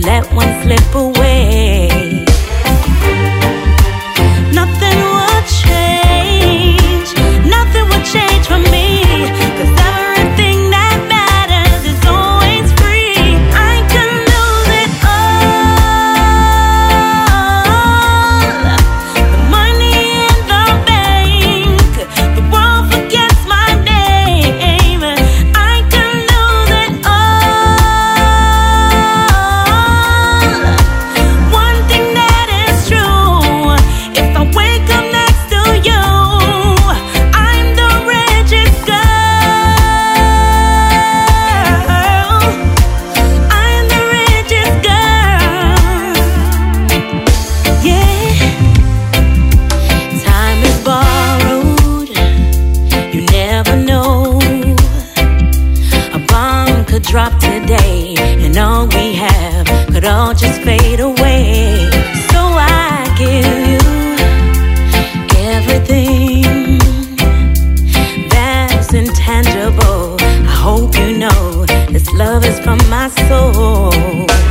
let one slip away. Nothing would change, nothing would change for me, 'cause everything that matters is always free. I could lose it all, the money in the bank, the world forgets my name. I could lose it all. One thing that is true, if I wake up next to you, I'm the richest girl. I'm the richest girl. Yeah. Time is borrowed. You never know. A bomb could drop today, and all we have could all just fade away. So I give you everything that's intangible. I hope you know this love is from my soul.